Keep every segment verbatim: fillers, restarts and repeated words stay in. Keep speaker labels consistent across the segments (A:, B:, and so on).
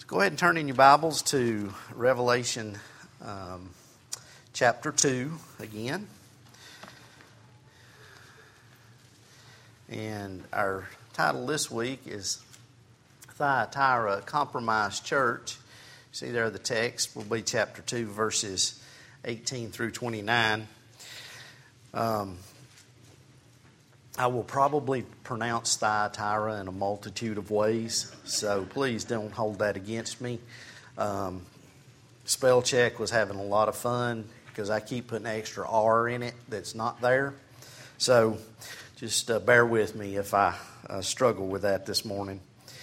A: Go ahead and turn in your Bibles to Revelation um, chapter two again. And our title this week is Thyatira Compromised Church. See there the text will be chapter two, verses eighteen through twenty-nine. Um, I will probably pronounce Thyatira in a multitude of ways, so please don't hold that against me. Um, spell check was having a lot of fun because I keep putting extra R in it that's not there. So just uh, bear with me if I uh, struggle with that this morning.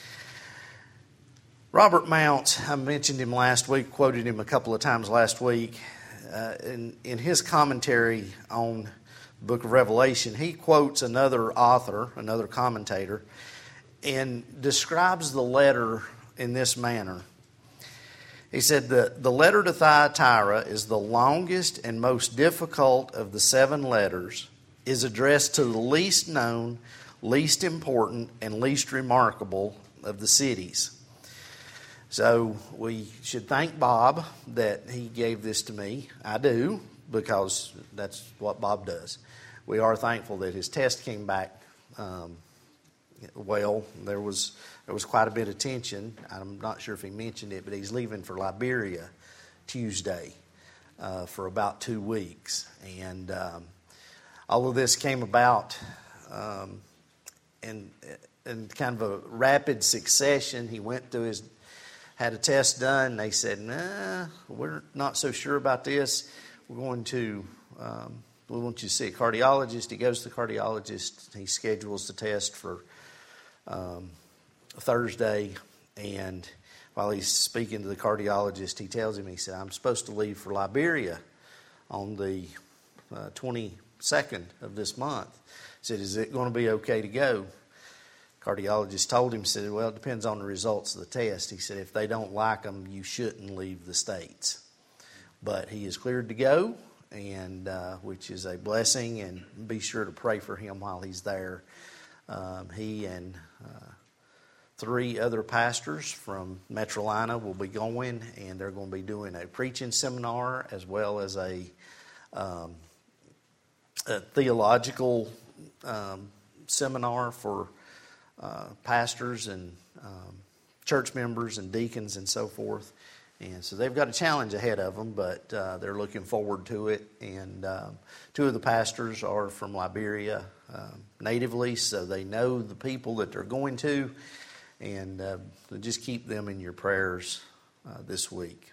A: Robert Mounce, I mentioned him last week, quoted him a couple of times last week. Uh, in, in his commentary on the book of Revelation, he quotes another author, another commentator, and describes the letter in this manner. He said, the, the letter to Thyatira is the longest and most difficult of the seven letters, is addressed to the least known, least important, and least remarkable of the cities. So we should thank Bob that he gave this to me. I do, because that's what Bob does. We are thankful that his test came back um, well. There was there was quite a bit of tension. I'm not sure if he mentioned it, but he's leaving for Liberia Tuesday uh, for about two weeks. And um, all of this came about um, in, in kind of a rapid succession. He went to his... had a test done, and they said, nah, we're not so sure about this. We're going to, um, we want you to see a cardiologist. He goes to the cardiologist. He schedules the test for um, Thursday, and while he's speaking to the cardiologist, he tells him, he said, I'm supposed to leave for Liberia on the uh, twenty-second of this month. He said, is it going to be okay to go? Cardiologist told him, said, well, it depends on the results of the test. He said, if they don't like them, you shouldn't leave the States. But he is cleared to go, and uh, which is a blessing, and be sure to pray for him while he's there. Um, he and uh, three other pastors from Metrolina will be going, and they're going to be doing a preaching seminar as well as a, um, a theological um, seminar for Uh, pastors and um, church members and deacons and so forth. And so they've got a challenge ahead of them, but uh, they're looking forward to it. And um, two of the pastors are from Liberia um, natively, so they know the people that they're going to. And uh, so just keep them in your prayers uh, this week.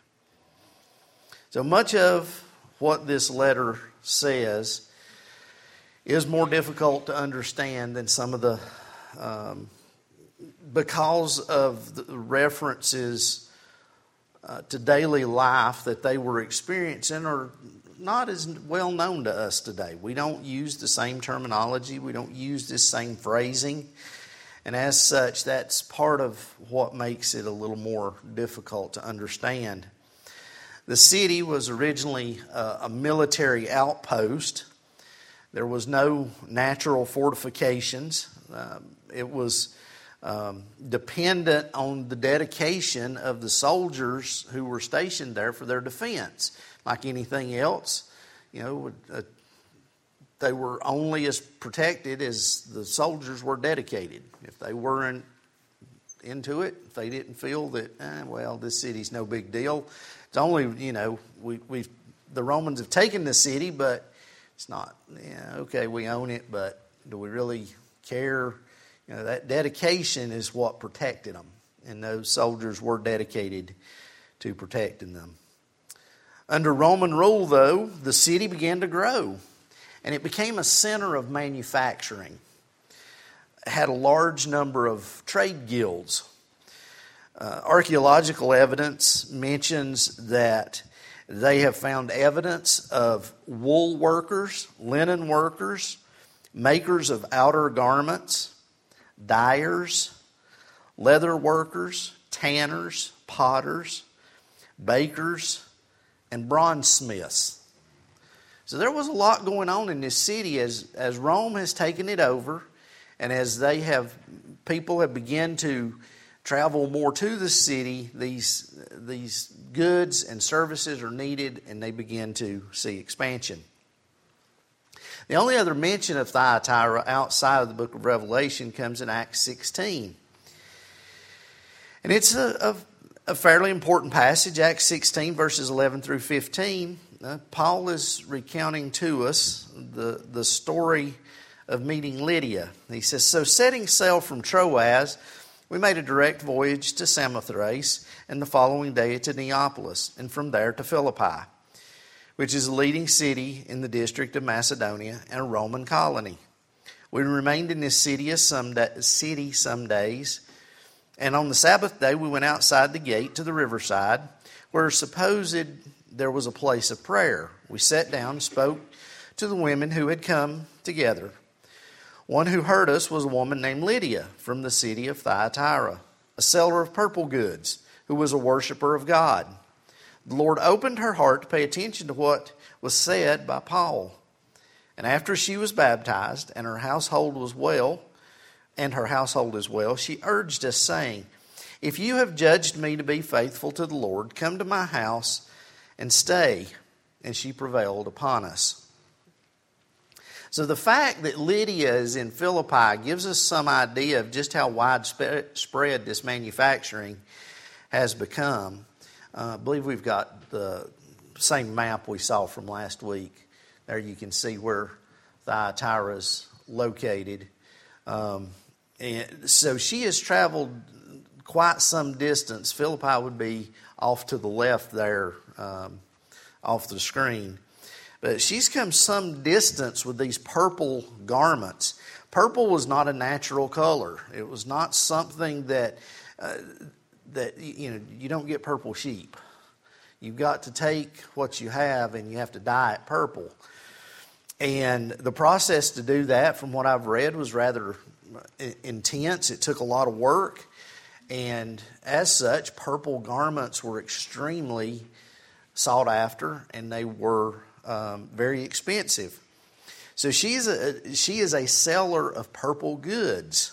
A: So much of what this letter says is more difficult to understand than some of the Um, because of the references uh, to daily life that they were experiencing are not as well known to us today. We don't use the same terminology. We don't use this same phrasing. And as such, that's part of what makes it a little more difficult to understand. The city was originally a, a military outpost. There was no natural fortifications. Um, it was um, dependent on the dedication of the soldiers who were stationed there for their defense. Like anything else, you know, uh, they were only as protected as the soldiers were dedicated. If they weren't into it, if they didn't feel that, eh, well, this city's no big deal. It's only, you know, we we the Romans have taken the city, but it's not, yeah, okay, we own it, but do we really care? You know, that dedication is what protected them. And those soldiers were dedicated to protecting them. Under Roman rule, though, the city began to grow. And it became a center of manufacturing. It had a large number of trade guilds. Uh, archaeological evidence mentions that they have found evidence of wool workers, linen workers, makers of outer garments, dyers, leather workers, tanners, potters, bakers, and bronze smiths. So there was a lot going on in this city as, as Rome has taken it over, and as they have, people have begun to travel more to the city, these, these goods and services are needed, and they begin to see expansion. The only other mention of Thyatira outside of the book of Revelation comes in Acts sixteen. And it's a, a, a fairly important passage, Acts sixteen, verses eleven through fifteen. Uh, Paul is recounting to us the, the story of meeting Lydia. He says, "So setting sail from Troas, we made a direct voyage to Samothrace, and the following day to Neapolis, and from there to Philippi, which is a leading city in the district of Macedonia and a Roman colony. We remained in this city some, day, city some days, and on the Sabbath day we went outside the gate to the riverside, where supposed there was a place of prayer. We sat down and spoke to the women who had come together. One who heard us was a woman named Lydia from the city of Thyatira, a seller of purple goods, who was a worshiper of God. The Lord opened her heart to pay attention to what was said by Paul. And after she was baptized and her household was well, and her household as well, she urged us, saying, 'If you have judged me to be faithful to the Lord, come to my house and stay.' And she prevailed upon us." So the fact that Lydia is in Philippi gives us some idea of just how widespread this manufacturing has become. Uh, I believe we've got the same map we saw from last week. There you can see where Thyatira is located. Um, and so she has traveled quite some distance. Philippi would be off to the left there, um, off the screen. But she's come some distance with these purple garments. Purple was not a natural color. It was not something that... Uh, that, you know, you don't get purple sheep. You've got to take what you have and you have to dye it purple. And the process to do that, from what I've read, was rather intense. It took a lot of work. And as such, purple garments were extremely sought after, and they were um, very expensive. So she's a, she is a seller of purple goods.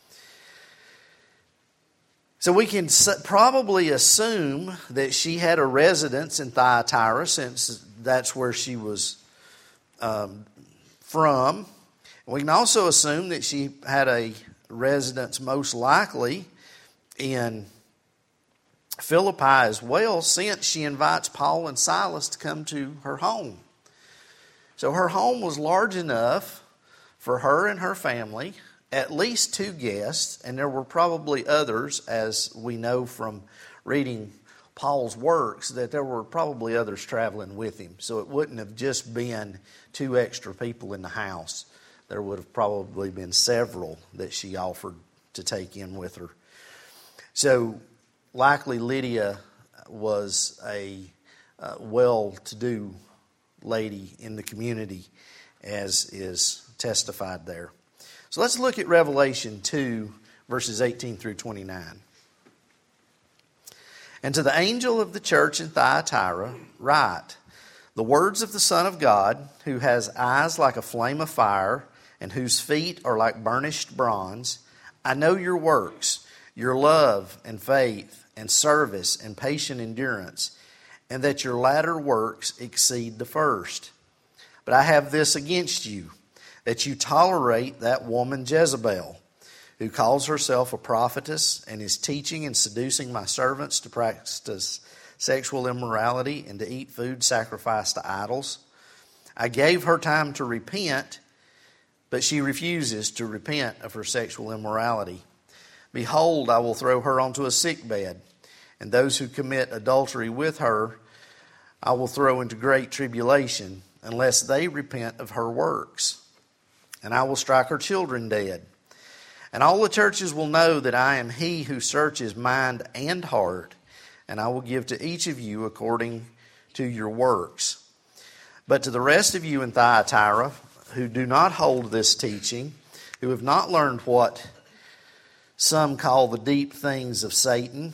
A: So we can probably assume that she had a residence in Thyatira, since that's where she was um, from. We can also assume that she had a residence most likely in Philippi as well, since she invites Paul and Silas to come to her home. So her home was large enough for her and her family, at least two guests, and there were probably others, as we know from reading Paul's works, that there were probably others traveling with him. So it wouldn't have just been two extra people in the house. There would have probably been several that she offered to take in with her. So likely Lydia was a uh, well-to-do lady in the community, as is testified there. So let's look at Revelation two, verses eighteen through twenty-nine. "And to the angel of the church in Thyatira write, the words of the Son of God, who has eyes like a flame of fire, and whose feet are like burnished bronze. I know your works, your love and faith and service and patient endurance, and that your latter works exceed the first. But I have this against you, that you tolerate that woman Jezebel, who calls herself a prophetess and is teaching and seducing my servants to practice sexual immorality and to eat food sacrificed to idols. I gave her time to repent, but she refuses to repent of her sexual immorality. Behold, I will throw her onto a sickbed, and those who commit adultery with her I will throw into great tribulation, unless they repent of her works. And I will strike her children dead. And all the churches will know that I am he who searches mind and heart, and I will give to each of you according to your works. But to the rest of you in Thyatira, who do not hold this teaching, who have not learned what some call the deep things of Satan,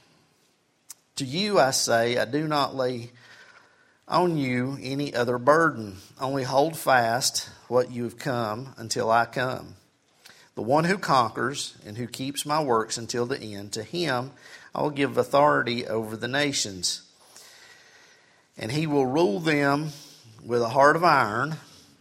A: to you I say, I do not lay on you any other burden. Only hold fast what you have come until I come. The one who conquers and who keeps my works until the end, to him I will give authority over the nations. And he will rule them with a heart of iron,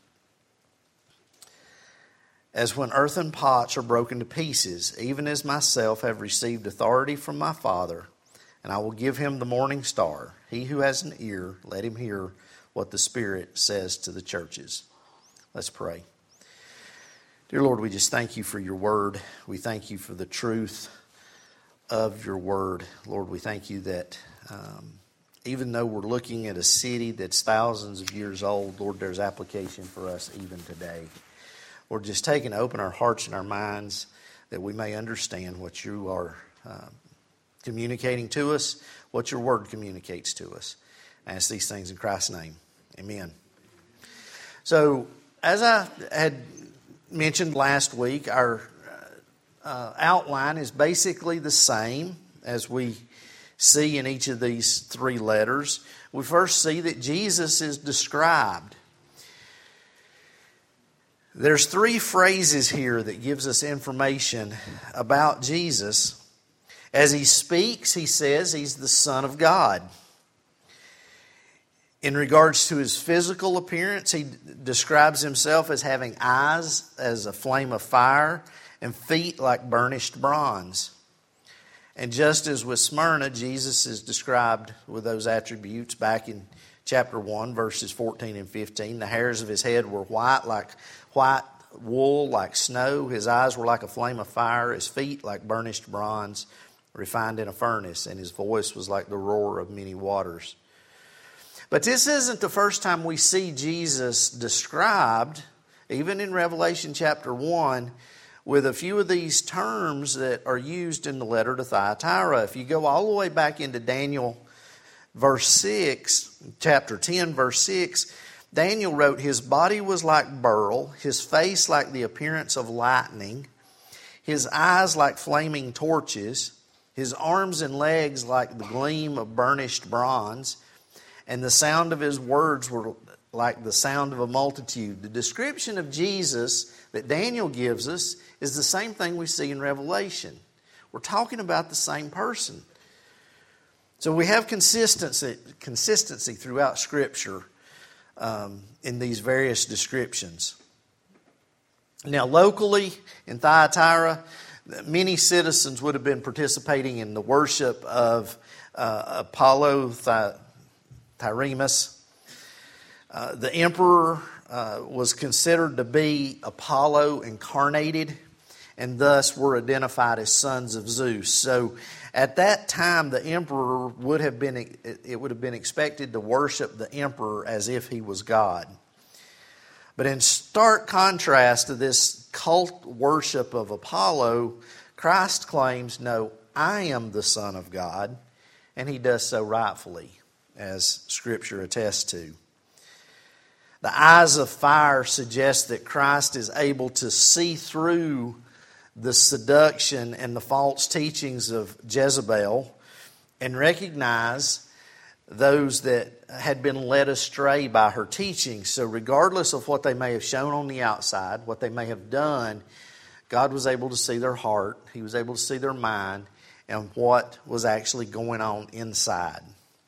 A: as when earthen pots are broken to pieces, even as myself have received authority from my Father. And I will give him the morning star. He who has an ear, let him hear what the Spirit says to the churches. Let's pray. Dear Lord, we just thank you for your word. We thank you for the truth of your word. Lord, we thank you that um, even though we're looking at a city that's thousands of years old, Lord, there's application for us even today. Lord, just take and open our hearts and our minds that we may understand what you are uh, communicating to us, what your word communicates to us. I ask these things in Christ's name. Amen. So, as I had mentioned last week, our uh, outline is basically the same as we see in each of these three letters. We first see that Jesus is described. There's three phrases here that gives us information about Jesus. As he speaks, he says he's the Son of God. In regards to his physical appearance, he describes himself as having eyes as a flame of fire and feet like burnished bronze. And just as with Smyrna, Jesus is described with those attributes back in chapter one, verses fourteen and fifteen. The hairs of his head were white like white wool, like snow. His eyes were like a flame of fire. His feet like burnished bronze, refined in a furnace. And his voice was like the roar of many waters. But this isn't the first time we see Jesus described, even in Revelation chapter one, with a few of these terms that are used in the letter to Thyatira. If you go all the way back into Daniel verse six, chapter ten, verse six, Daniel wrote, his body was like beryl, his face like the appearance of lightning, his eyes like flaming torches, his arms and legs like the gleam of burnished bronze, and the sound of his words were like the sound of a multitude. The description of Jesus that Daniel gives us is the same thing we see in Revelation. We're talking about the same person. So we have consistency, consistency throughout Scripture um, in these various descriptions. Now, locally in Thyatira, many citizens would have been participating in the worship of uh, Apollo Thy- Thyremus. Uh, the emperor uh, was considered to be Apollo incarnated, and thus were identified as sons of Zeus. So at that time, the emperor would have been, it would have been expected to worship the emperor as if he was God. But in stark contrast to this cult worship of Apollo, Christ claims, no, I am the Son of God, and he does so rightfully, as Scripture attests to. The eyes of fire suggest that Christ is able to see through the seduction and the false teachings of Jezebel and recognize those that had been led astray by her teaching. So regardless of what they may have shown on the outside, what they may have done, God was able to see their heart, he was able to see their mind, and what was actually going on inside.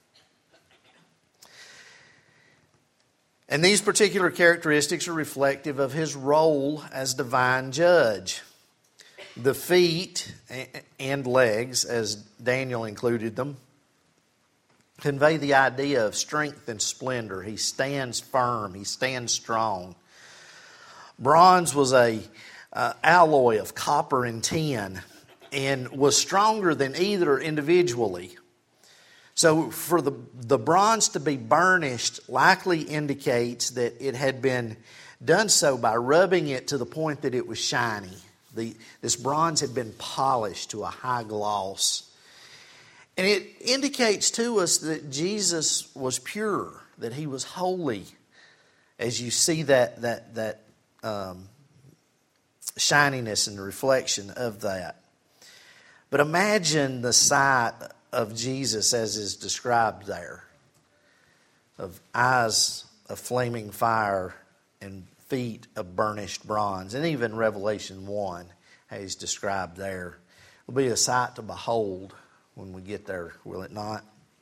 A: And these particular characteristics are reflective of his role as divine judge. The feet and legs, as Daniel included them, convey the idea of strength and splendor. He stands firm. He stands strong. Bronze was a uh, alloy of copper and tin and was stronger than either individually. So for the, the bronze to be burnished likely indicates that it had been done so by rubbing it to the point that it was shiny. The, this bronze had been polished to a high gloss. And it indicates to us that Jesus was pure, that he was holy, as you see that, that, that um, shininess and the reflection of that. But imagine the sight of Jesus as is described there, of eyes of flaming fire and feet of burnished bronze. And even Revelation one how he's described there. It'll be a sight to behold when we get there, will it not?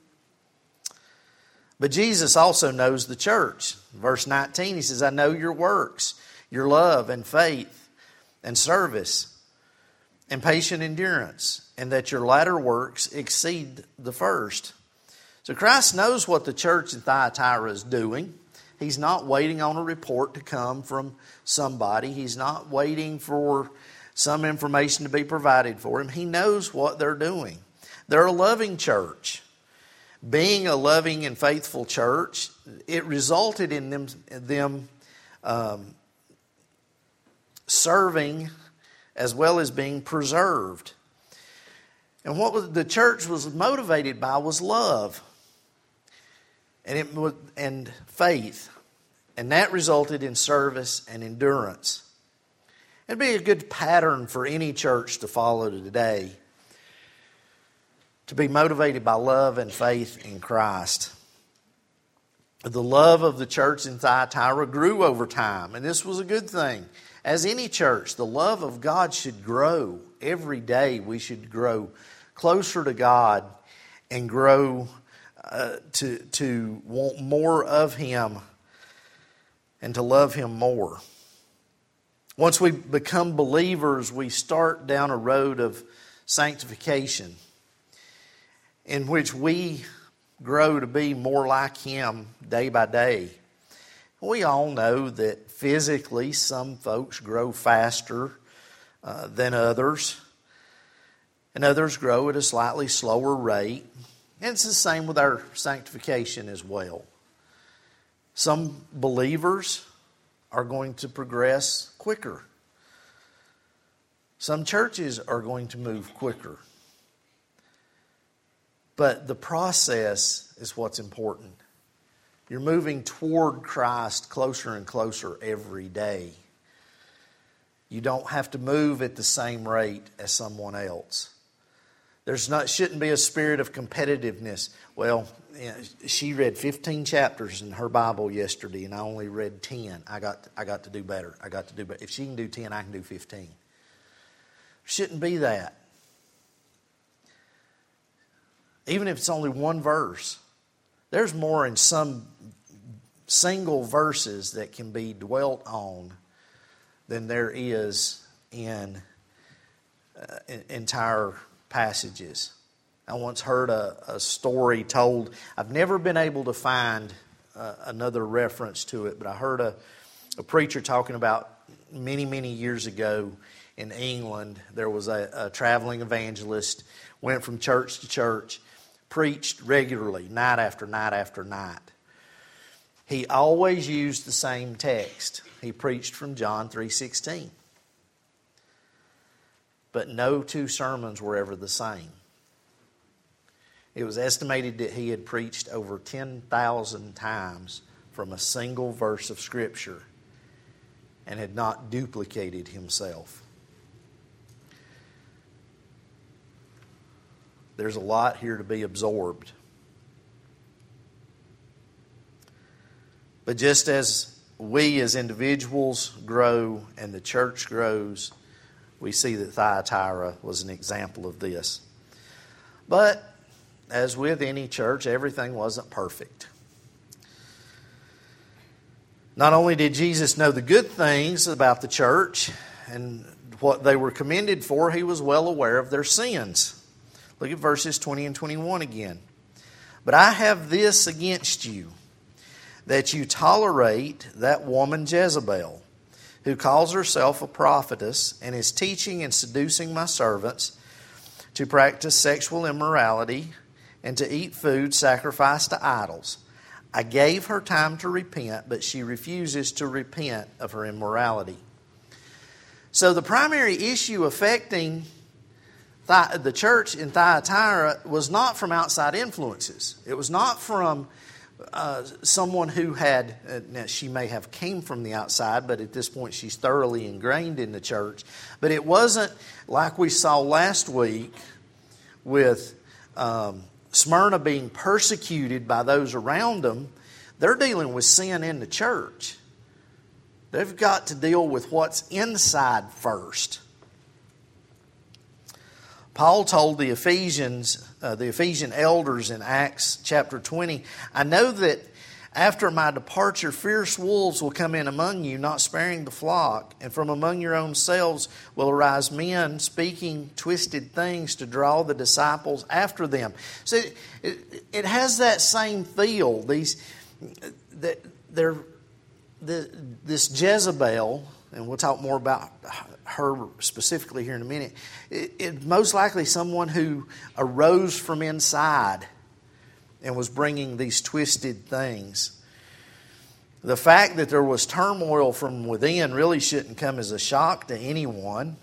A: But Jesus also knows the church. Verse nineteen, he says, I know your works, your love and faith and service and patient endurance, and that your latter works exceed the first. So Christ knows what the church in Thyatira is doing. He's not waiting on a report to come from somebody. He's not waiting for some information to be provided for him. He knows what they're doing. They're a loving church. Being a loving and faithful church, it resulted in them, them um, serving as well as being preserved. And what was, the church was motivated by was love and it was, and faith. And that resulted in service and endurance. It'd be a good pattern for any church to follow today, to be motivated by love and faith in Christ. The love of the church in Thyatira grew over time, and this was a good thing. As any church, the love of God should grow. Every day we should grow closer to God and grow uh, to, to want more of Him and to love Him more. Once we become believers, we start down a road of sanctification in which we grow to be more like Him day by day. We all know that physically some folks grow faster uh, than others, and others grow at a slightly slower rate. And it's the same with our sanctification as well. Some believers are going to progress quicker. Some churches are going to move quicker. But the process is what's important. You're moving toward Christ closer and closer every day. You don't have to move at the same rate as someone else. There's not shouldn't be a spirit of competitiveness. Well, you know, she read fifteen chapters in her Bible yesterday, and I only read ten. I got I got to do better. I got to do better. If she can do ten, I can do fifteen. Shouldn't be that. Even if it's only one verse, there's more in some single verses that can be dwelt on than there is in uh, entire passages. I once heard a, a story told. I've never been able to find uh, another reference to it, but I heard a, a preacher talking about many, many years ago in England. There was a, a traveling evangelist, went from church to church, preached regularly, night after night after night. He always used the same text. He preached from John three sixteen. But no two sermons were ever the same. It was estimated that he had preached over ten thousand times from a single verse of Scripture and had not duplicated himself. There's a lot here to be absorbed. But just as we as individuals grow and the church grows, we see that Thyatira was an example of this. But as with any church, everything wasn't perfect. Not only did Jesus know the good things about the church and what they were commended for, He was well aware of their sins. Look at verses twenty and twenty-one again. But I have this against you, that you tolerate that woman Jezebel, who calls herself a prophetess and is teaching and seducing my servants to practice sexual immorality and to eat food sacrificed to idols. I gave her time to repent, but she refuses to repent of her immorality. So the primary issue affecting the church in Thyatira was not from outside influences. It was not from uh, someone who had, uh, now she may have came from the outside, but at this point she's thoroughly ingrained in the church. But it wasn't like we saw last week with um, Smyrna being persecuted by those around them. They're dealing with sin in the church. They've got to deal with what's inside first. Paul told the Ephesians, uh, the Ephesian elders in Acts chapter twenty, I know that after my departure, fierce wolves will come in among you, not sparing the flock. And from among your own selves will arise men speaking twisted things to draw the disciples after them. So it, it has that same feel. These, that they're, the, this Jezebel, and we'll talk more about her specifically here in a minute, it, it most likely someone who arose from inside and was bringing these twisted things. The fact that there was turmoil from within really shouldn't come as a shock to anyone.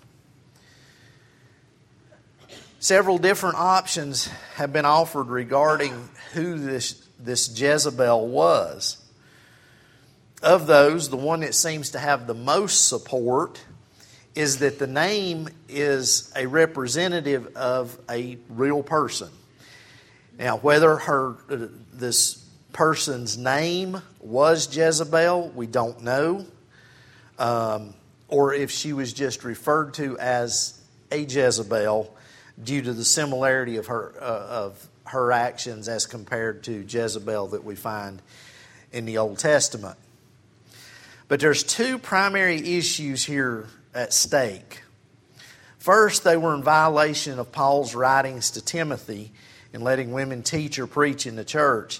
A: Several different options have been offered regarding who this, this Jezebel was. Of those, the one that seems to have the most support is that the name is a representative of a real person. Now, whether her this person's name was Jezebel, we don't know. Um, or if she was just referred to as a Jezebel due to the similarity of her uh, of her actions as compared to Jezebel that we find in the Old Testament. But there's two primary issues here at stake. First, they were in violation of Paul's writings to Timothy in letting women teach or preach in the church.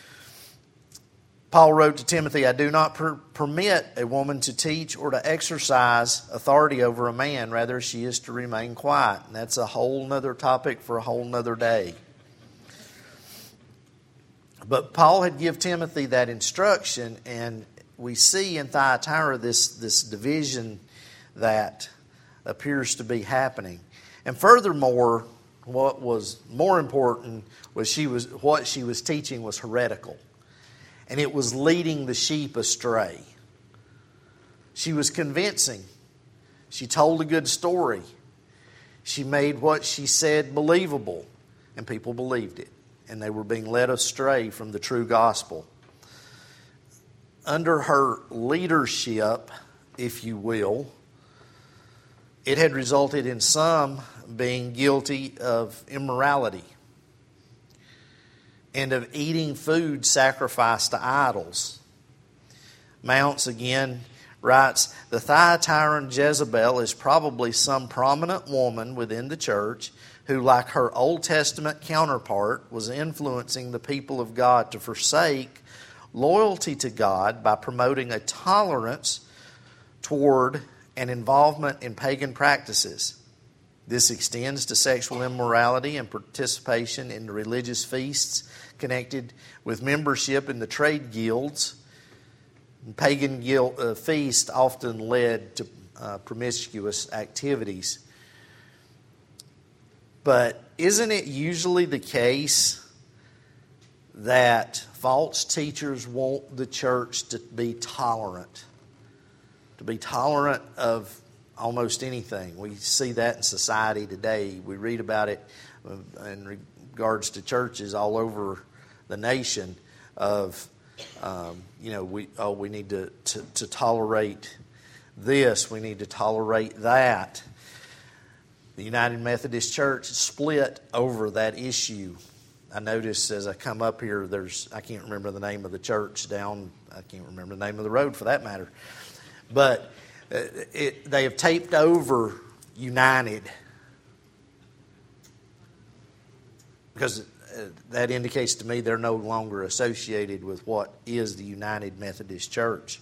A: Paul wrote to Timothy, I do not per- permit a woman to teach or to exercise authority over a man. Rather, she is to remain quiet. And that's a whole nother topic for a whole nother day. But Paul had given Timothy that instruction, and we see in Thyatira this, this division that appears to be happening. And furthermore, what was more important was she was what she was teaching was heretical. And it was leading the sheep astray. She was convincing. She told a good story. She made what she said believable. And people believed it. And they were being led astray from the true gospel. Under her leadership, if you will, it had resulted in some being guilty of immorality and of eating food sacrificed to idols. Mounce again writes, the Thyatiran Jezebel is probably some prominent woman within the church who, like her Old Testament counterpart, was influencing the people of God to forsake loyalty to God by promoting a tolerance toward an involvement in pagan practices. This extends to sexual immorality and participation in the religious feasts connected with membership in the trade guilds. Pagan guild, uh, feasts often led to uh, promiscuous activities. But isn't it usually the case that false teachers want the church to be tolerant? To be tolerant of almost anything. We see that in society today. We read about it in regards to churches all over the nation of, um, you know, we oh we need to, to, to tolerate this, we need to tolerate that. The United Methodist Church split over that issue. I noticed as I come up here, there's, I can't remember the name of the church down, I can't remember the name of the road for that matter. But it, they have taped over United because that indicates to me they're no longer associated with what is the United Methodist Church.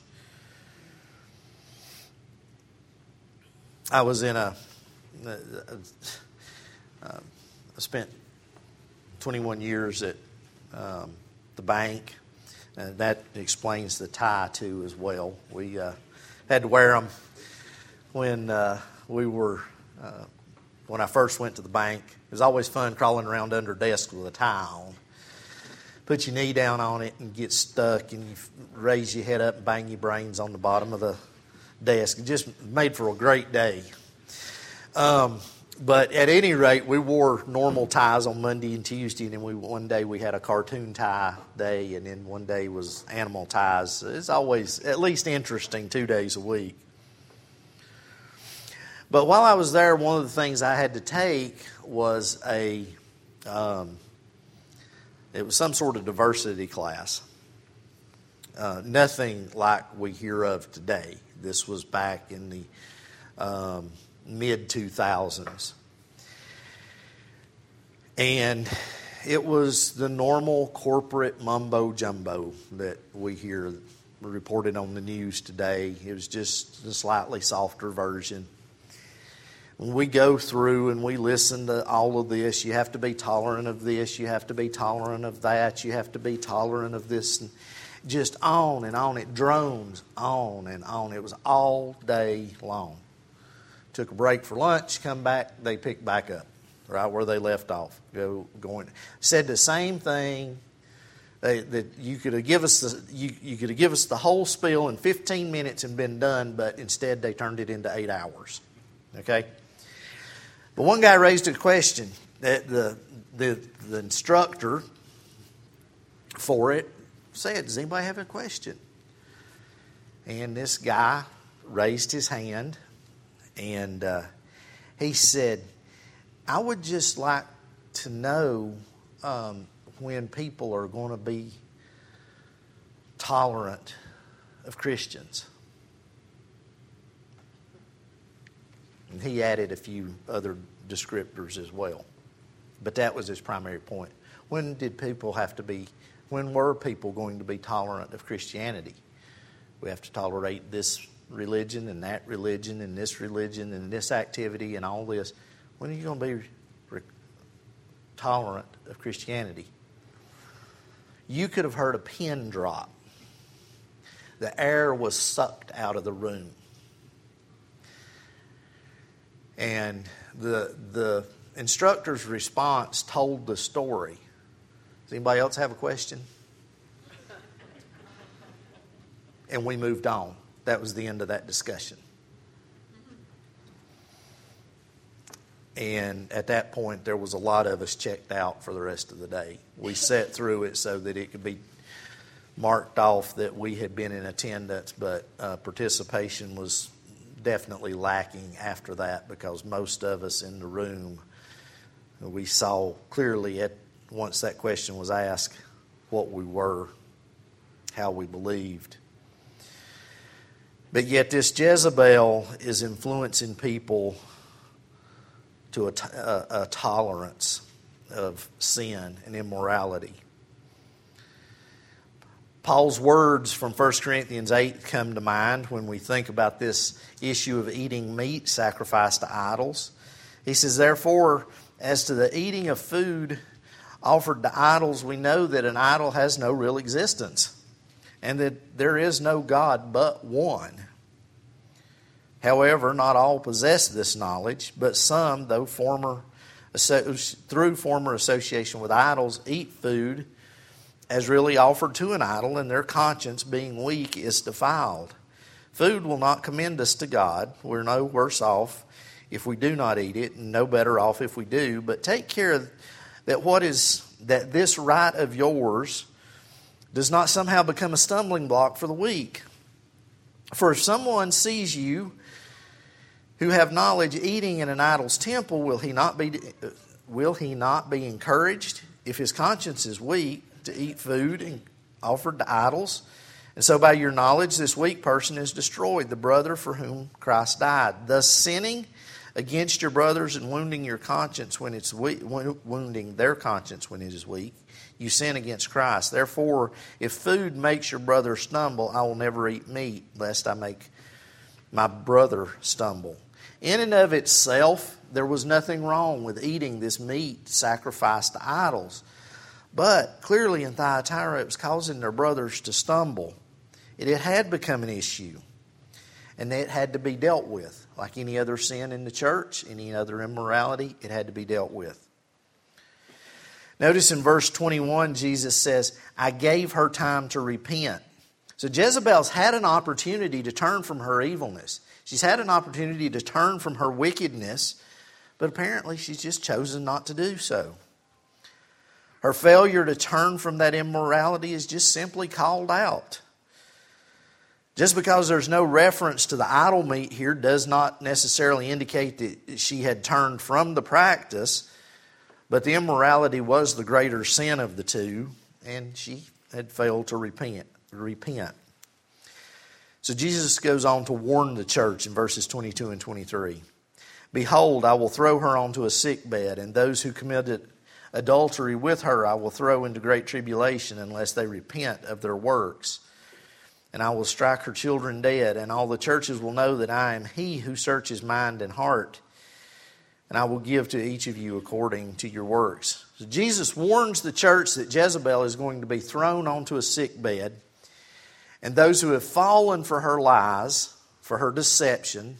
A: I was in a, uh, uh, I spent twenty-one years at um, the bank. Uh, that explains the tie too as well. We uh, had to wear them when uh, we were, uh, when I first went to the bank. It was always fun crawling around under desks with a tie on. Put your knee down on it and get stuck, and you raise your head up and bang your brains on the bottom of the desk. It just made for a great day. Um, but at any rate, we wore normal ties on Monday and Tuesday, and then we, one day we had a cartoon tie day, and then one day was animal ties. It's always at least interesting two days a week. But while I was there, one of the things I had to take was a, um, it was some sort of diversity class. Uh, nothing like we hear of today. This was back in the um, mid two thousands. And it was the normal corporate mumbo jumbo that we hear reported on the news today. It was just a slightly softer version. When we go through and we listen to all of this, you have to be tolerant of this, you have to be tolerant of that, you have to be tolerant of this, and just on and on. It drones on and on. It was all day long. Took a break for lunch, come back, they picked back up, right where they left off. Go going. Said the same thing. They, that you could have give us the you, you could have give us the whole spiel in fifteen minutes and been done, but instead they turned it into eight hours. Okay. But one guy raised a question that the the the instructor for it said, "Does anybody have a question?" And this guy raised his hand, and uh, he said, "I would just like to know um, when people are going to be tolerant of Christians." And he added a few other descriptors as well. But that was his primary point. When did people have to be, when were people going to be tolerant of Christianity? We have to tolerate this religion and that religion and this religion and this activity and all this. When are you going to be re- tolerant of Christianity? You could have heard a pin drop. The air was sucked out of the room. And the the instructor's response told the story. Does anybody else have a question? And we moved on. That was the end of that discussion. And at that point, there was a lot of us checked out for the rest of the day. We sat through it so that it could be marked off that we had been in attendance, but uh, participation was definitely lacking after that, because most of us in the room, we saw clearly at once that question was asked what we were, how we believed. But yet this Jezebel is influencing people to a, a, a tolerance of sin and immorality. Paul's words from First Corinthians eight come to mind when we think about this issue of eating meat sacrificed to idols. He says, "Therefore, as to the eating of food offered to idols, we know that an idol has no real existence, and that there is no God but one. However, not all possess this knowledge, but some, though former through former association with idols, eat food as really offered to an idol, and their conscience, being weak, is defiled. Food will not commend us to God. We're no worse off if we do not eat it, and no better off if we do. But take care that what is that this right of yours does not somehow become a stumbling block for the weak. For if someone sees you who have knowledge eating in an idol's temple, will he not be will he not be encouraged if his conscience is weak to eat food offered to idols? And so by your knowledge this weak person is destroyed, the brother for whom Christ died. Thus sinning against your brothers and wounding your conscience when it's weak, wounding their conscience when it is weak, you sin against Christ. Therefore, if food makes your brother stumble, I will never eat meat, lest I make my brother stumble. In and of itself, there was nothing wrong with eating this meat sacrificed to idols. But clearly in Thyatira, it was causing their brothers to stumble. It had become an issue, and it had to be dealt with. Like any other sin in the church, any other immorality, it had to be dealt with. Notice in verse twenty-one, Jesus says, I gave her time to repent. So Jezebel's had an opportunity to turn from her evilness. She's had an opportunity to turn from her wickedness, but apparently she's just chosen not to do so. Her failure to turn from that immorality is just simply called out. Just because there's no reference to the idol meat here does not necessarily indicate that she had turned from the practice, but the immorality was the greater sin of the two, and she had failed to repent. repent. So Jesus goes on to warn the church in verses twenty-two and twenty-three. Behold, I will throw her onto a sick bed, and those who committed adultery with her I will throw into great tribulation unless they repent of their works. And I will strike her children dead, and all the churches will know that I am he who searches mind and heart. And I will give to each of you according to your works. So Jesus warns the church that Jezebel is going to be thrown onto a sick bed. And those who have fallen for her lies, for her deception,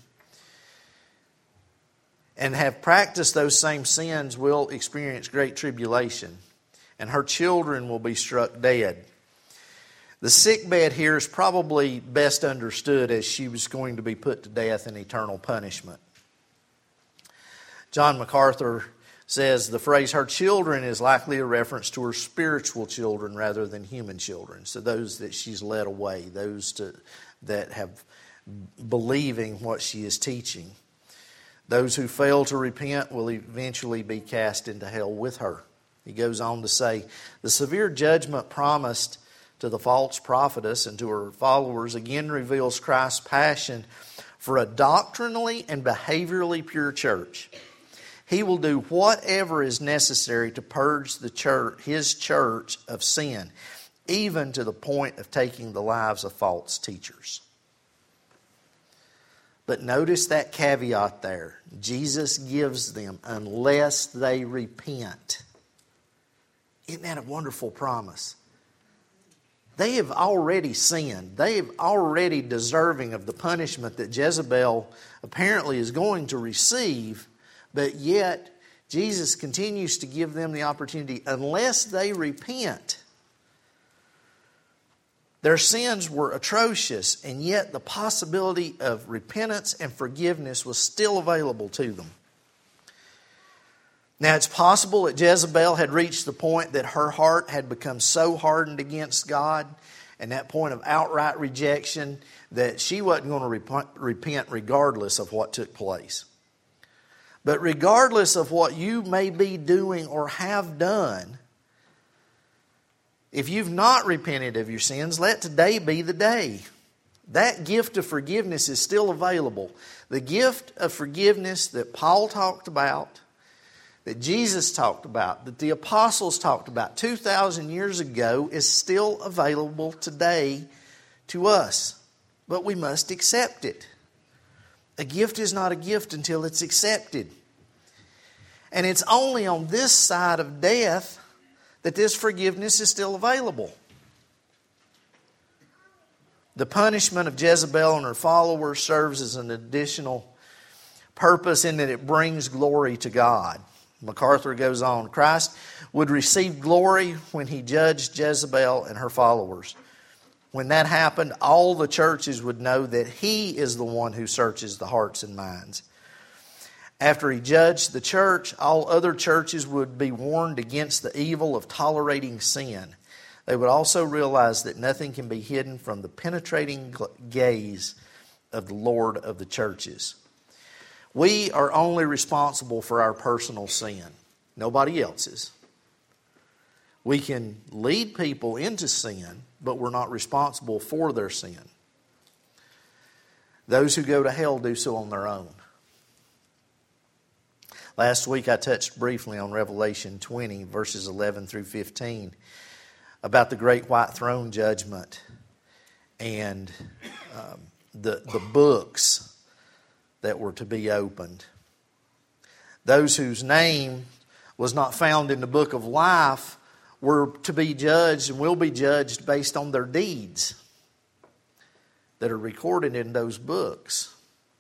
A: and have practiced those same sins will experience great tribulation. And her children will be struck dead. The sick bed here is probably best understood as she was going to be put to death in eternal punishment. John MacArthur says the phrase her children is likely a reference to her spiritual children rather than human children. So those that she's led away, those to, that have believing what she is teaching. Those who fail to repent will eventually be cast into hell with her. He goes on to say, the severe judgment promised to the false prophetess and to her followers again reveals Christ's passion for a doctrinally and behaviorally pure church. He will do whatever is necessary to purge the church, his church of sin, even to the point of taking the lives of false teachers. But notice that caveat there. Jesus gives them, unless they repent. Isn't that a wonderful promise? They have already sinned. They have already deserving of the punishment that Jezebel apparently is going to receive. But yet, Jesus continues to give them the opportunity, unless they repent. Their sins were atrocious, and yet the possibility of repentance and forgiveness was still available to them. Now, it's possible that Jezebel had reached the point that her heart had become so hardened against God, and that point of outright rejection, that she wasn't going to repent regardless of what took place. But regardless of what you may be doing or have done, if you've not repented of your sins, let today be the day. That gift of forgiveness is still available. The gift of forgiveness that Paul talked about, that Jesus talked about, that the apostles talked about two thousand years ago is still available today to us. But we must accept it. A gift is not a gift until it's accepted. And it's only on this side of death that this forgiveness is still available. The punishment of Jezebel and her followers serves as an additional purpose in that it brings glory to God. MacArthur goes on, Christ would receive glory when he judged Jezebel and her followers. When that happened, all the churches would know that he is the one who searches the hearts and minds. After he judged the church, all other churches would be warned against the evil of tolerating sin. They would also realize that nothing can be hidden from the penetrating gaze of the Lord of the churches. We are only responsible for our personal sin, nobody else's. We can lead people into sin, but we're not responsible for their sin. Those who go to hell do so on their own. Last week I touched briefly on Revelation twenty, verses eleven through fifteen, about the great white throne judgment and um, the, the books that were to be opened. Those whose name was not found in the book of life were to be judged and will be judged based on their deeds that are recorded in those books.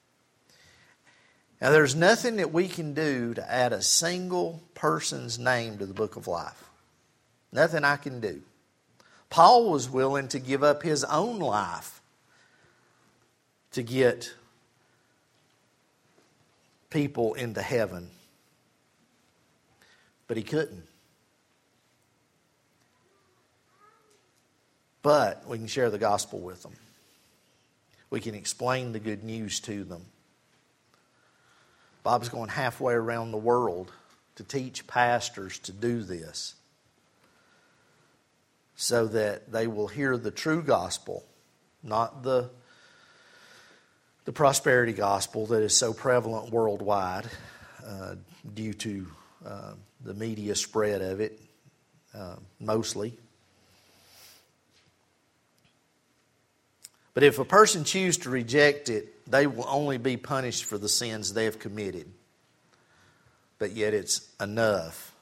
A: Now, there's nothing that we can do to add a single person's name to the book of life. Nothing I can do. Paul was willing to give up his own life to get people into heaven. But he couldn't. But we can share the gospel with them. We can explain the good news to them. Bob's going halfway around the world to teach pastors to do this so that they will hear the true gospel, not the, the prosperity gospel that is so prevalent worldwide uh, due to uh, the media spread of it, uh, mostly. But if a person chooses to reject it, they will only be punished for the sins they have committed. But yet it's enough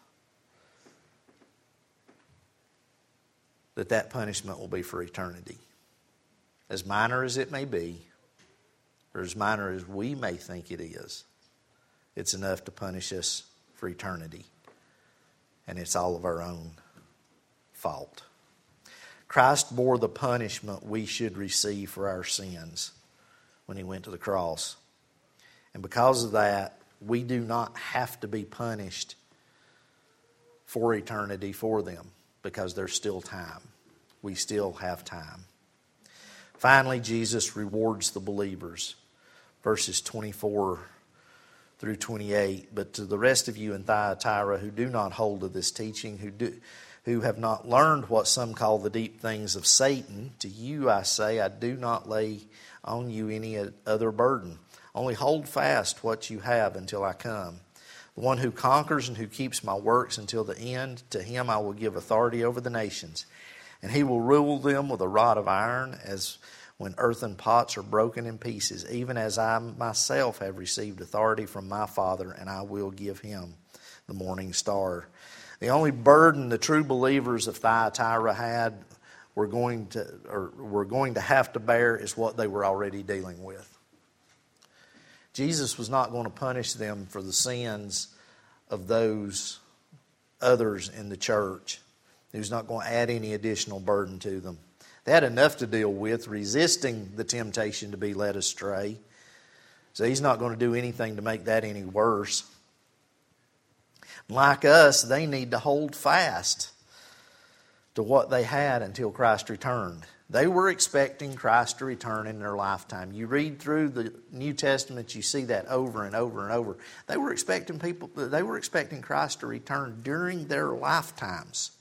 A: that that punishment will be for eternity. As minor as it may be, or as minor as we may think it is, it's enough to punish us for eternity. And it's all of our own fault. Christ bore the punishment we should receive for our sins when He went to the cross. And because of that, we do not have to be punished for eternity for them, because there's still time. We still have time. Finally, Jesus rewards the believers. Verses twenty-four through twenty-eight. But to the rest of you in Thyatira who do not hold to this teaching, who do... who have not learned what some call the deep things of Satan, to you I say, I do not lay on you any other burden. Only hold fast what you have until I come. The one who conquers and who keeps my works until the end, to him I will give authority over the nations. And he will rule them with a rod of iron, as when earthen pots are broken in pieces, even as I myself have received authority from my Father, and I will give him the morning star. The only burden the true believers of Thyatira had were going to or were going to have to bear is what they were already dealing with. Jesus was not going to punish them for the sins of those others in the church. He was not going to add any additional burden to them. They had enough to deal with, resisting the temptation to be led astray. So He's not going to do anything to make that any worse. Like us, they need to hold fast to what they had until Christ returned. They were expecting Christ to return in their lifetime. You read through the New Testament, you see that over and over and over. They were expecting people. They were expecting Christ to return during their lifetimes.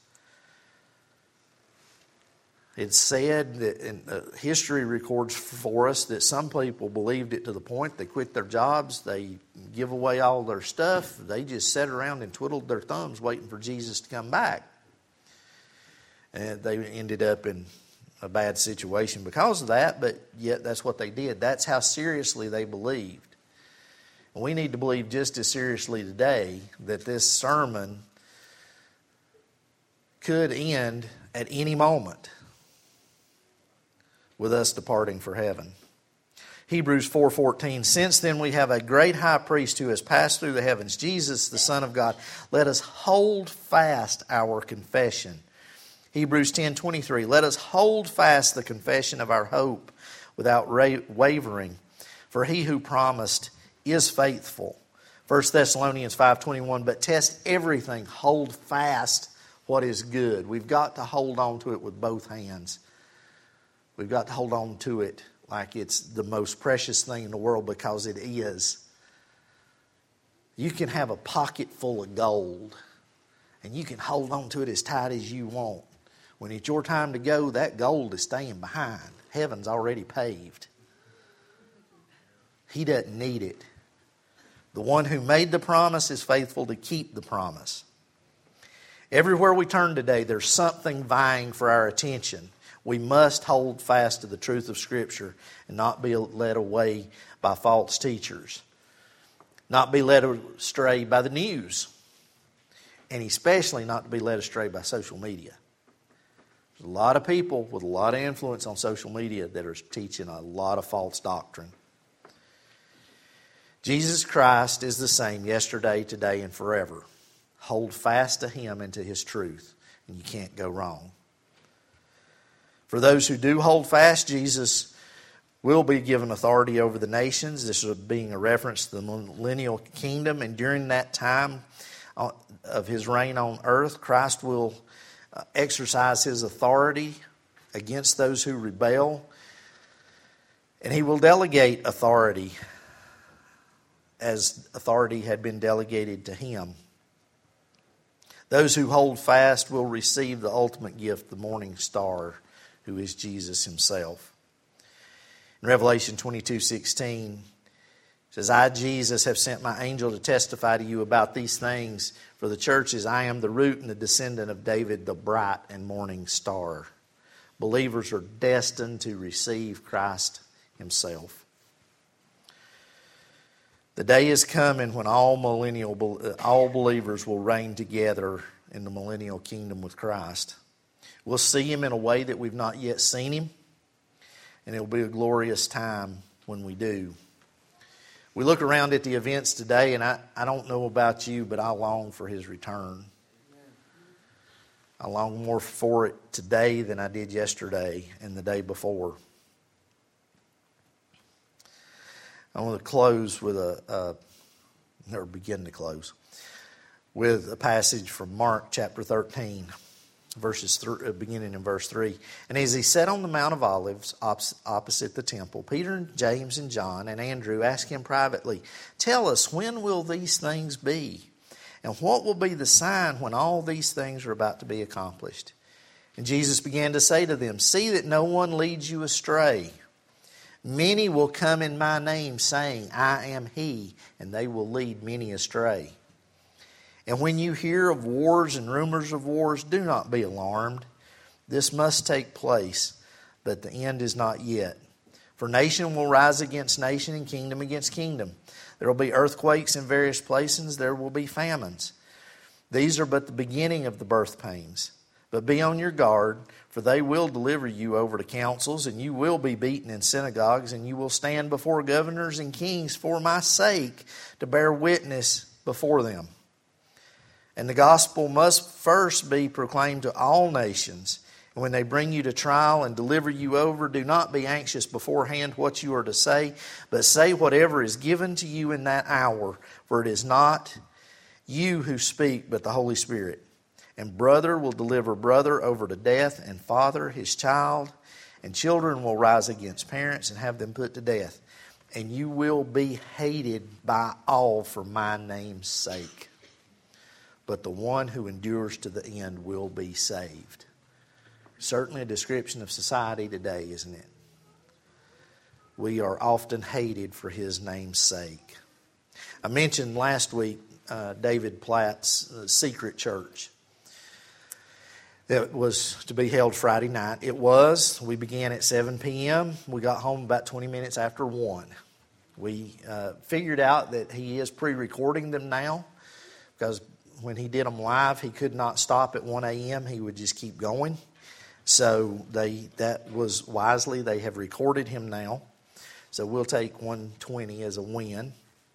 A: It's said that in, uh, history records for us that some people believed it to the point they quit their jobs, they give away all their stuff, they just sat around and twiddled their thumbs waiting for Jesus to come back. And they ended up in a bad situation because of that, but yet that's what they did. That's how seriously they believed. And we need to believe just as seriously today that this sermon could end at any moment with us departing for heaven. Hebrews four fourteen, since then we have a great high priest who has passed through the heavens, Jesus, the Son of God. Let us hold fast our confession. Hebrews ten twenty-three, let us hold fast the confession of our hope without wavering, for he who promised is faithful. First Thessalonians five twenty-one, but test everything, hold fast what is good. We've got to hold on to it with both hands. We've got to hold on to it like it's the most precious thing in the world, because it is. You can have a pocket full of gold and you can hold on to it as tight as you want. When it's your time to go, that gold is staying behind. Heaven's already paved. He doesn't need it. The one who made the promise is faithful to keep the promise. Everywhere we turn today, there's something vying for our attention. We must hold fast to the truth of Scripture and not be led away by false teachers. Not be led astray by the news. And especially not to be led astray by social media. There's a lot of people with a lot of influence on social media that are teaching a lot of false doctrine. Jesus Christ is the same yesterday, today, and forever. Hold fast to Him and to His truth, and you can't go wrong. For those who do hold fast, Jesus will be given authority over the nations. This is being a reference to the millennial kingdom. And during that time of His reign on earth, Christ will exercise His authority against those who rebel. And he will delegate authority as authority had been delegated to him. Those who hold fast will receive the ultimate gift, the morning star, who is Jesus himself. In Revelation twenty-two sixteen, it says, I, Jesus, have sent my angel to testify to you about these things for the churches. I am the root and the descendant of David, the bright and morning star. Believers are destined to receive Christ himself. The day is coming when all millennial, all believers will reign together in the millennial kingdom with Christ. We'll see him in a way that we've not yet seen him, and it'll be a glorious time when we do. We look around at the events today, and I, I don't know about you, but I long for his return. I long more for it today than I did yesterday and the day before. I want to close with a, a, or begin to close, with a passage from Mark chapter thirteen, verses th- beginning in verse three. And as he sat on the Mount of Olives opposite the temple, Peter and James and John and Andrew asked him privately, tell us, when will these things be? And what will be the sign when all these things are about to be accomplished? And Jesus began to say to them, see that no one leads you astray. Many will come in my name, saying, I am he, and they will lead many astray. And when you hear of wars and rumors of wars, do not be alarmed. This must take place, but the end is not yet. For nation will rise against nation and kingdom against kingdom. There will be earthquakes in various places. There will be famines. These are but the beginning of the birth pains. But be on your guard, for they will deliver you over to councils, and you will be beaten in synagogues, and you will stand before governors and kings for my sake to bear witness before them. And the gospel must first be proclaimed to all nations. And when they bring you to trial and deliver you over, do not be anxious beforehand what you are to say, but say whatever is given to you in that hour, for it is not you who speak, but the Holy Spirit. And brother will deliver brother over to death, and father his child, and children will rise against parents and have them put to death. And you will be hated by all for my name's sake. But the one who endures to the end will be saved. Certainly a description of society today, isn't it? We are often hated for his name's sake. I mentioned last week uh, David Platt's uh, secret church. It was to be held Friday night. It was. We began at seven p.m. We got home about twenty minutes after one. We uh, figured out that he is pre-recording them now, because when he did them live, he could not stop at one a.m. He would just keep going. So they that was wisely. They have recorded him now. So we'll take one twenty as a win.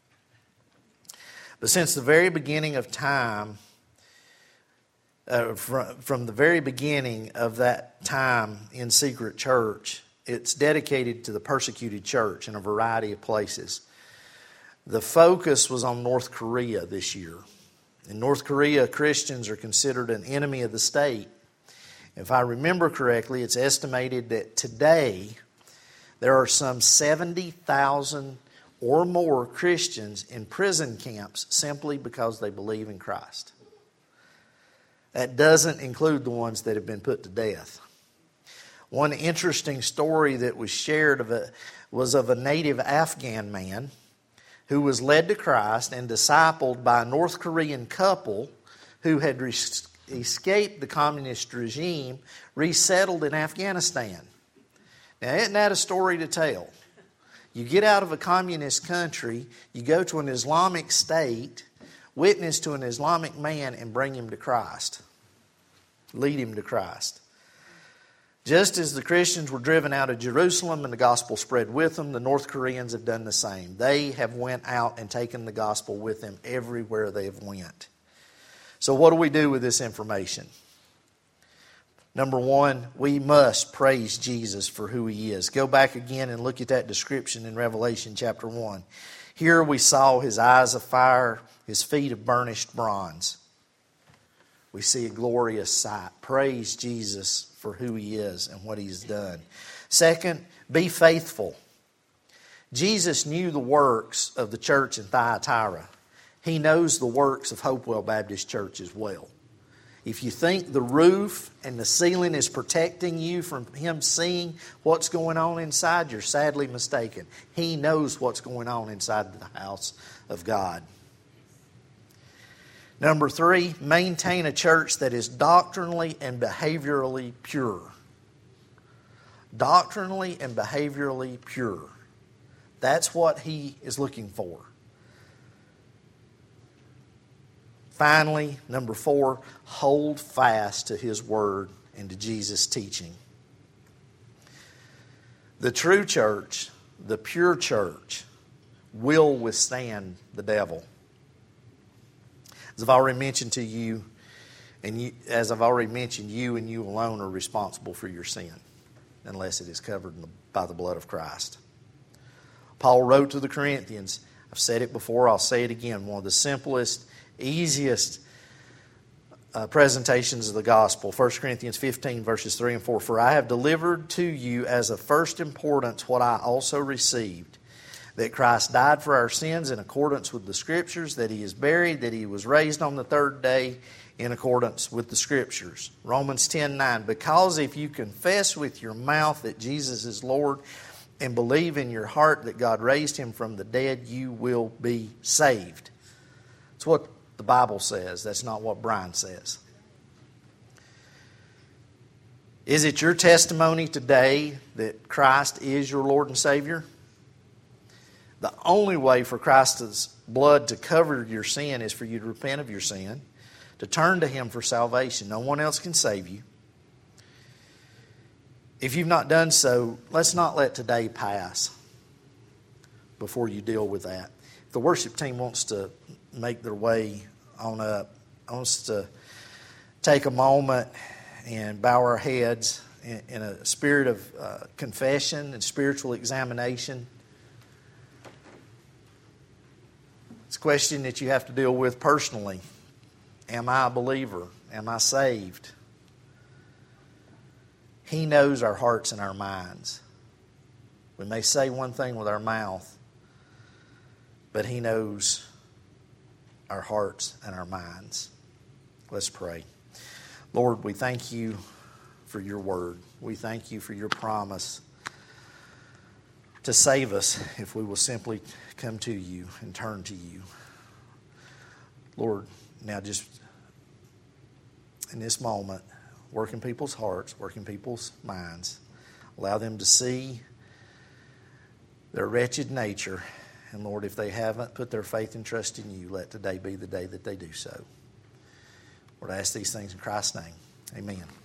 A: But since the very beginning of time, Uh, from, from the very beginning of that time in Secret Church, it's dedicated to the persecuted church in a variety of places. The focus was on North Korea this year. In North Korea, Christians are considered an enemy of the state. If I remember correctly, it's estimated that today there are some seventy thousand or more Christians in prison camps simply because they believe in Christ. That doesn't include the ones that have been put to death. One interesting story that was shared of a, was of a native Afghan man who was led to Christ and discipled by a North Korean couple who had re- escaped the communist regime, resettled in Afghanistan. Now, isn't that a story to tell? You get out of a communist country, you go to an Islamic state, witness to an Islamic man, and bring him to Christ. Lead him to Christ. Just as the Christians were driven out of Jerusalem and the gospel spread with them, the North Koreans have done the same. They have went out and taken the gospel with them everywhere they have went. So what do we do with this information? Number one, we must praise Jesus for who he is. Go back again and look at that description in Revelation chapter one. Here we saw his eyes of fire, his feet of burnished bronze. We see a glorious sight. Praise Jesus for who he is and what he's done. Second, be faithful. Jesus knew the works of the church in Thyatira. He knows the works of Hopewell Baptist Church as well. If you think the roof and the ceiling is protecting you from Him seeing what's going on inside, you're sadly mistaken. He knows what's going on inside the house of God. Number three, maintain a church that is doctrinally and behaviorally pure. Doctrinally and behaviorally pure. That's what He is looking for. Finally, number four, hold fast to His Word and to Jesus' teaching. The true church, the pure church, will withstand the devil. As I've already mentioned to you, and you, as I've already mentioned, you and you alone are responsible for your sin, unless it is covered in the, by the blood of Christ. Paul wrote to the Corinthians, I've said it before, I'll say it again, one of the simplest, easiest uh, presentations of the gospel. First Corinthians fifteen, verses three and four. For I have delivered to you as of first importance what I also received, that Christ died for our sins in accordance with the Scriptures, that He is buried, that He was raised on the third day in accordance with the Scriptures. Romans ten nine. Because if you confess with your mouth that Jesus is Lord and believe in your heart that God raised Him from the dead, you will be saved. That's what the Bible says. That's not what Brian says. Is it your testimony today that Christ is your Lord and Savior? The only way for Christ's blood to cover your sin is for you to repent of your sin, to turn to Him for salvation. No one else can save you. If you've not done so, let's not let today pass before you deal with that. If the worship team wants to make their way on up, I want us to take a moment and bow our heads in, in a spirit of uh, confession and spiritual examination. It's a question that you have to deal with personally. Am I a believer? Am I saved? He knows our hearts and our minds. We may say one thing with our mouth, but He knows our hearts and our minds. Let's pray. Lord, we thank You for Your word. We thank You for Your promise to save us if we will simply come to You and turn to You. Lord, now just in this moment, work in people's hearts, work in people's minds. Allow them to see their wretched nature. And Lord, if they haven't put their faith and trust in You, let today be the day that they do so. Lord, I ask these things in Christ's name. Amen.